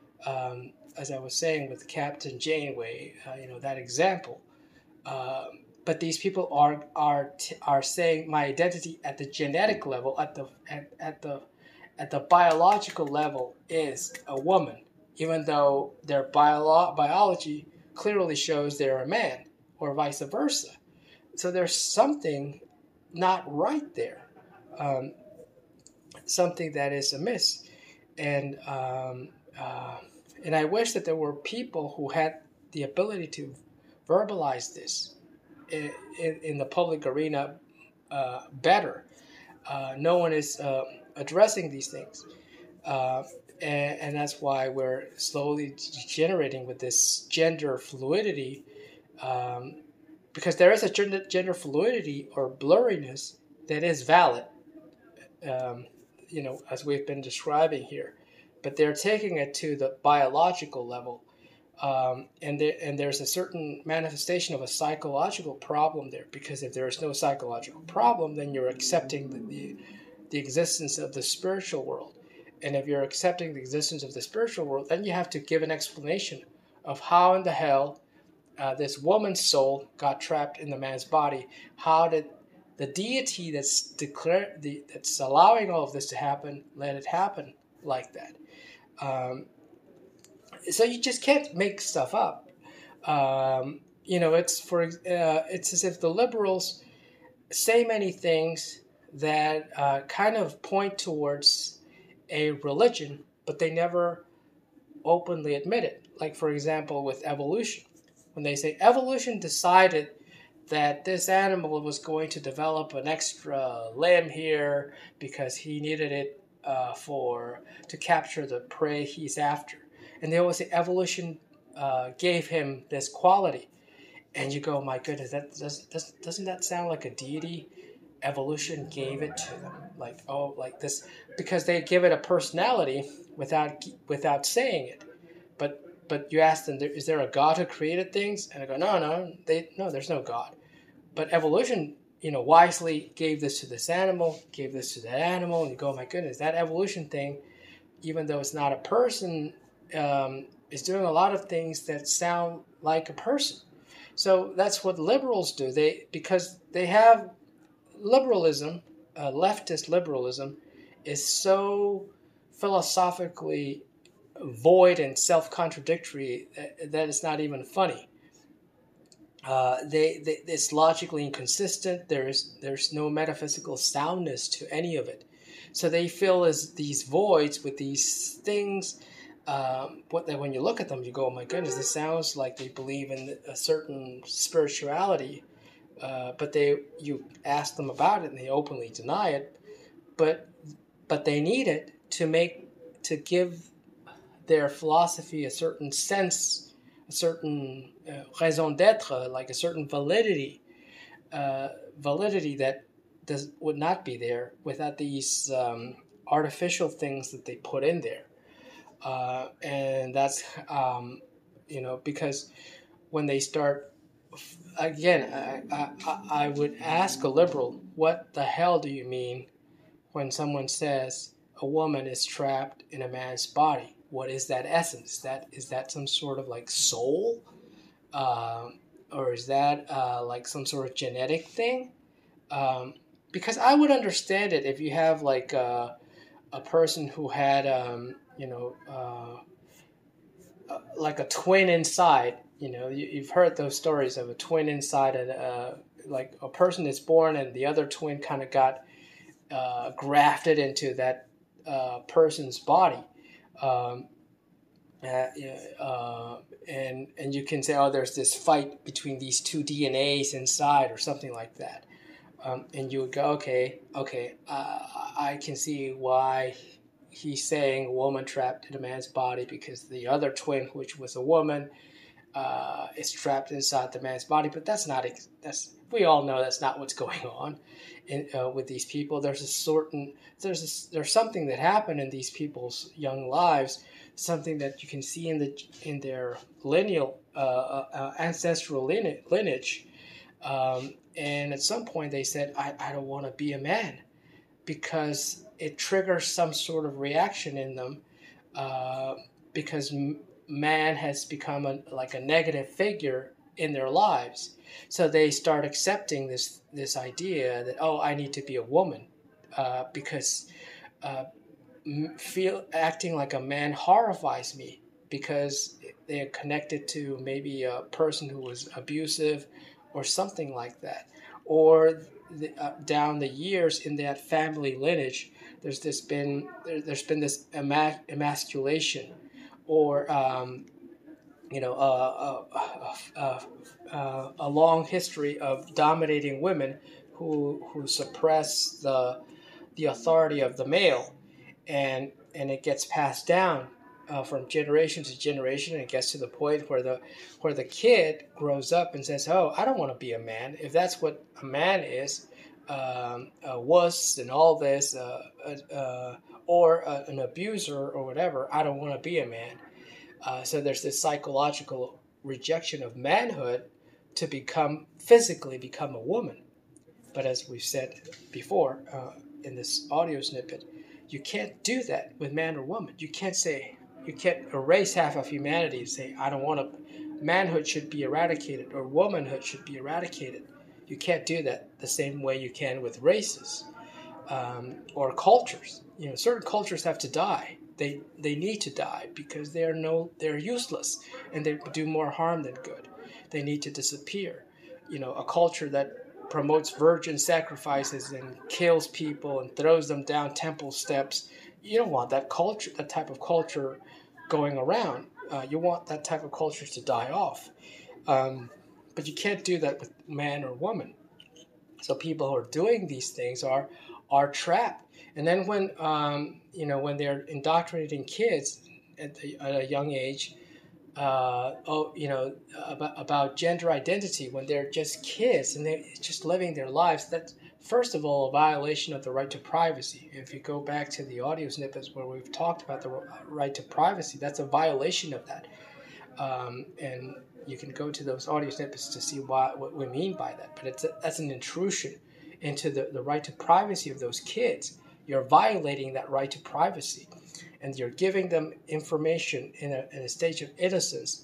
As I was saying with Captain Janeway, that example, but these people are saying my identity at the genetic level, at the biological level, is a woman, even though their biology clearly shows they're a man, or vice versa. So there's something not right there, um, something that is amiss, and and I wish that there were people who had the ability to verbalize this in the public arena better. No one is addressing these things, uh, and that's why we're slowly degenerating with this gender fluidity. Um, because there is a gender fluidity or blurriness that is valid, um, as we've been describing here, but they're taking it to the biological level, and there's a certain manifestation of a psychological problem there. Because if there is no psychological problem, then you're accepting the existence of the spiritual world, and if you're accepting the existence of the spiritual world, then you have to give an explanation of how in the hell this woman's soul got trapped in the man's body. How did the deity that's allowing all of this to happen let it happen like that? Um, so you just can't make stuff up. It's as if the liberals say many things that kind of point towards a religion, but they never openly admit it. Like, for example, with evolution, when they say evolution decided that this animal was going to develop an extra limb here because he needed it to capture the prey he's after, and they always say evolution gave him this quality, and you go, my goodness, doesn't that sound like a deity? Evolution gave it to them, like this, because they give it a personality without saying it. But you ask them, is there a God who created things? And I go, no, there's no God. But evolution, wisely gave this to this animal, gave this to that animal, and you go, my goodness, that evolution thing, even though it's not a person, is doing a lot of things that sound like a person. So that's what liberals do. Because they have liberalism, leftist liberalism, is so philosophically void and self-contradictory that it's not even funny. It's logically inconsistent. There's no metaphysical soundness to any of it. So they fill as these voids with these things. When you look at them, you go, "Oh my goodness, this sounds like they believe in a certain spirituality." But you ask them about it, and they openly deny it. But they need it to give their philosophy a certain sense, a certain raison d'être, like a certain validity that would not be there without these artificial things that they put in there. And that's, because when they start, again, I would ask a liberal, what the hell do you mean when someone says a woman is trapped in a man's body? What is that essence? Is that some sort of like soul? Or is that like some sort of genetic thing? Because I would understand it if you have like a person who had, like a twin inside. You've heard those stories of a twin inside, and like a person is born and the other twin kind of got grafted into that person's body. And you can say, oh, there's this fight between these two DNAs inside or something like that. And you would go, okay, I can see why he's saying a woman trapped in a man's body, because the other twin, which was a woman, is trapped inside the man's body. But we all know that's not what's going on with these people. There's something that happened in these people's young lives, something that you can see in their lineal ancestral lineage. And at some point they said, I don't want to be a man, because it triggers some sort of reaction in them, because man has become like a negative figure in their lives. So they start accepting this idea that, oh, I need to be a woman because acting like a man horrifies me, because they're connected to maybe a person who was abusive or something like that. Or down the years in that family lineage, there's been this emasculation, or a long history of dominating women who suppress the authority of the male, and it gets passed down from generation to generation, and it gets to the point where the kid grows up and says, "Oh, I don't want to be a man. If that's what a man is, a wuss and all this, or an abuser or whatever, I don't want to be a man." So there's this psychological rejection of manhood to physically become a woman. But as we've said before in this audio snippet, you can't do that with man or woman. You can't erase half of humanity and say, I don't want to, manhood should be eradicated or womanhood should be eradicated. You can't do that the same way you can with races or cultures. Certain cultures have to die. They need to die because they're useless and they do more harm than good. They need to disappear. A culture that promotes virgin sacrifices and kills people and throws them down temple steps. You don't want that type of culture going around. You want that type of culture to die off. But you can't do that with man or woman. So people who are doing these things are trapped. And then when they're indoctrinating kids at a young age, about gender identity when they're just kids and they're just living their lives, that's first of all a violation of the right to privacy. If you go back to the audio snippets where we've talked about the right to privacy, that's a violation of that. And you can go to those audio snippets to see what we mean by that. But that's an intrusion into the right to privacy of those kids. You're violating that right to privacy. And you're giving them information in a stage of innocence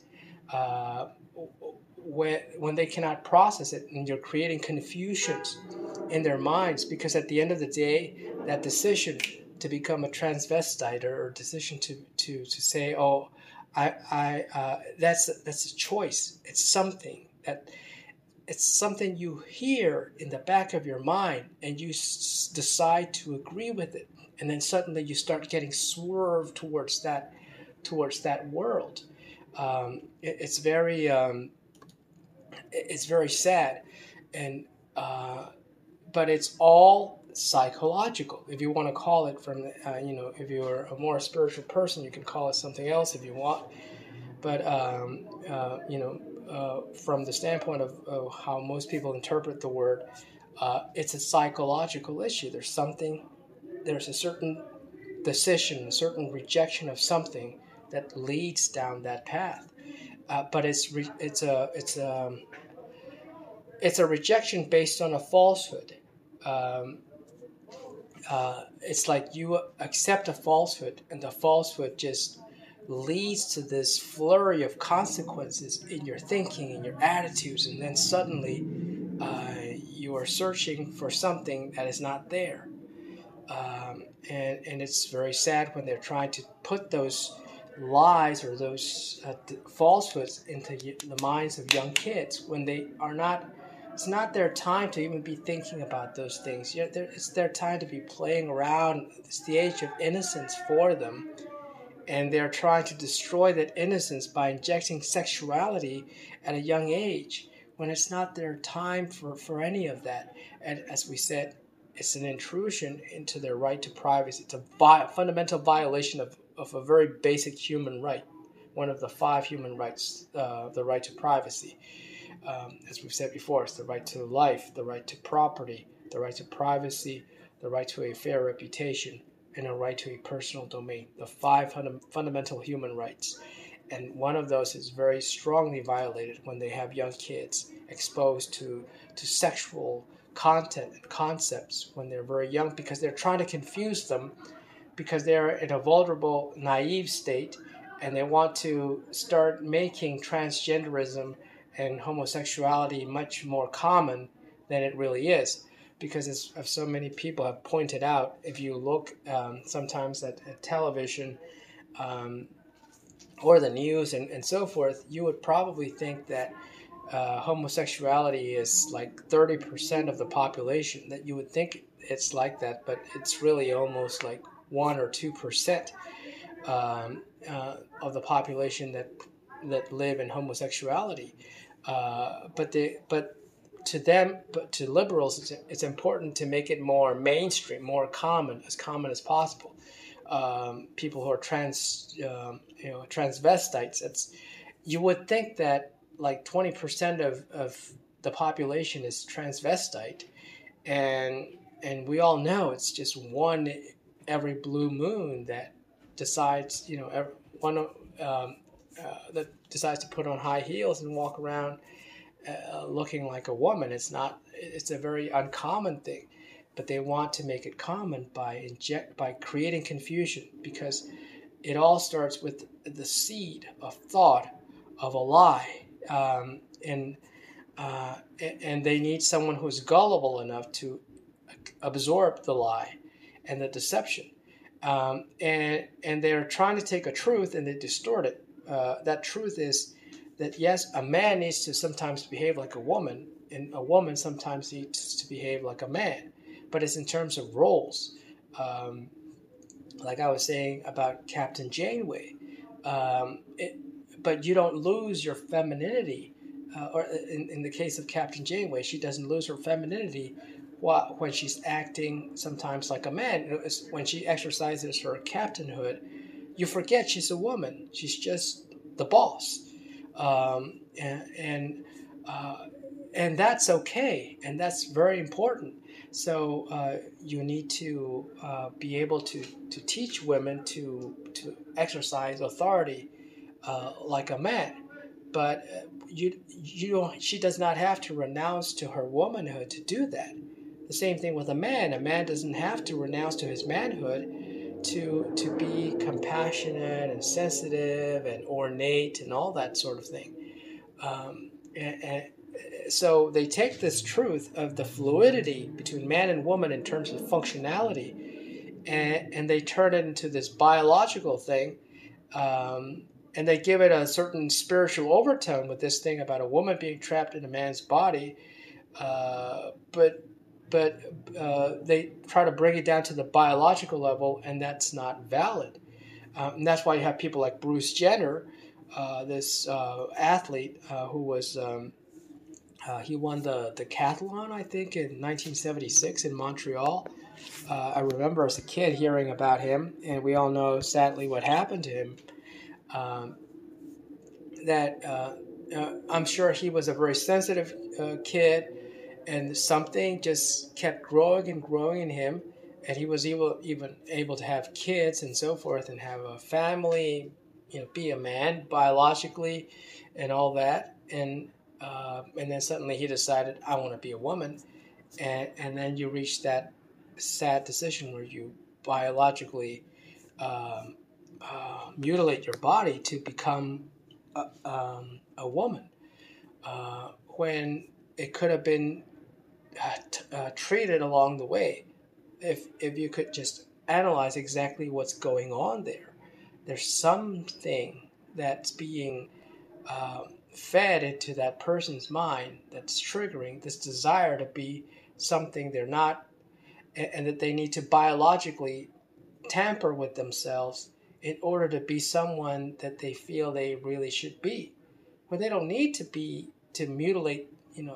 when they cannot process it, and you're creating confusions in their minds, because at the end of the day, that decision to become a transvestite or decision to say, oh, that's a choice. It's something you hear in the back of your mind, and you decide to agree with it. And then suddenly you start getting swerved towards that world. It's very sad, and but it's all psychological. If you want to call it from if you're a more spiritual person, you can call it something else if you want. But from the standpoint of how most people interpret the word, it's a psychological issue. There's a certain decision, a certain rejection of something that leads down that path. But it's a rejection based on a falsehood. It's like you accept a falsehood, and the falsehood just leads to this flurry of consequences in your thinking, in your attitudes, and then suddenly you are searching for something that is not there. And it's very sad when they're trying to put those lies or those falsehoods into the minds of young kids when they are not. It's not their time to even be thinking about those things. It's their time to be playing around. It's the age of innocence for them, and they're trying to destroy that innocence by injecting sexuality at a young age when it's not their time for any of that. And as we said, it's an intrusion into their right to privacy. It's a fundamental violation of a very basic human right, one of the 5 human rights, the right to privacy. As we've said before, it's the right to life, the right to property, the right to privacy, the right to a fair reputation, and a right to a personal domain, the 5 fundamental human rights. And one of those is very strongly violated when they have young kids exposed to sexual content and concepts when they're very young, because they're trying to confuse them, because they're in a vulnerable, naive state, and they want to start making transgenderism and homosexuality much more common than it really is. Because as so many people have pointed out, if you look sometimes at television or the news and so forth, you would probably think that homosexuality is like 30% of the population, that you would think it's like that, but it's really almost like 1 or 2% of the population that live in homosexuality. But to liberals, it's important to make it more mainstream, more common as possible. People who are transvestites. You would think that like 20% of the population is transvestite, and we all know it's just one every blue moon that decides, that decides to put on high heels and walk around looking like a woman. It's a very uncommon thing, but they want to make it common by creating confusion, because it all starts with the seed of thought of a lie. And they need someone who's gullible enough to absorb the lie and the deception. And they're trying to take a truth and they distort it. That truth is that, yes, a man needs to sometimes behave like a woman, and a woman sometimes needs to behave like a man. But it's in terms of roles. Like I was saying about Captain Janeway. But you don't lose your femininity. Or in the case of Captain Janeway, she doesn't lose her femininity when she's acting sometimes like a man. When she exercises her captainhood, you forget she's a woman. She's just the boss. And that's okay, and that's very important. So you need to be able to teach women to exercise authority like a man, but she does not have to renounce to her womanhood to do that. The same thing with a man. A man doesn't have to renounce to his manhood to be compassionate and sensitive and ornate and all that sort of thing. And so they take this truth of the fluidity between man and woman in terms of functionality, and they turn it into this biological thing, and they give it a certain spiritual overtone with this thing about a woman being trapped in a man's body, but they try to bring it down to the biological level, and that's not valid. And that's why you have people like Bruce Jenner, this athlete who was he won the decathlon, I think, in 1976 in Montreal. I remember as a kid hearing about him, and we all know sadly what happened to him. I'm sure he was a very sensitive kid, and something just kept growing and growing in him, and he was even able to have kids and so forth, and have a family, be a man biologically, and all that, and then suddenly he decided, I want to be a woman, and then you reach that sad decision where you biologically mutilate your body to become a woman, when it could have been treated along the way if you could just analyze exactly what's going on there. There's something that's being fed into that person's mind that's triggering this desire to be something they're not, and that they need to biologically tamper with themselves in order to be someone that they feel they really should be, when they don't need to mutilate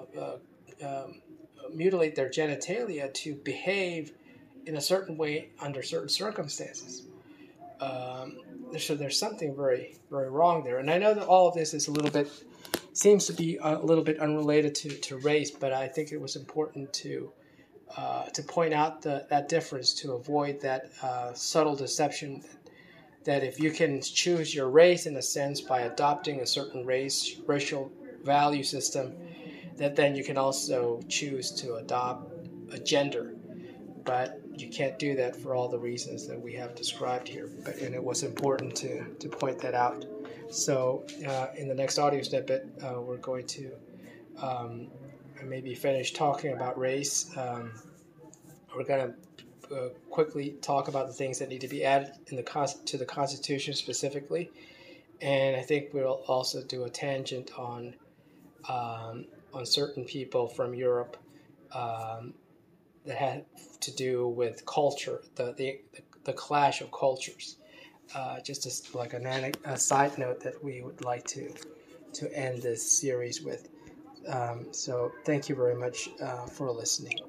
mutilate their genitalia to behave in a certain way under certain circumstances. So there's something very, very wrong there. And I know that all of this is seems to be a little bit unrelated to race, but I think it was important to point out that difference, to avoid that subtle deception that if you can choose your race in a sense by adopting a certain racial value system, that then you can also choose to adopt a gender. But you can't do that for all the reasons that we have described here. And it was important to point that out. So in the next audio snippet, we're going to maybe finish talking about race. We're going to quickly talk about the things that need to be added in to the Constitution specifically, and I think we'll also do a tangent on certain people from Europe that had to do with culture, the clash of cultures. Just as like a side note that we would like to end this series with. So thank you very much for listening.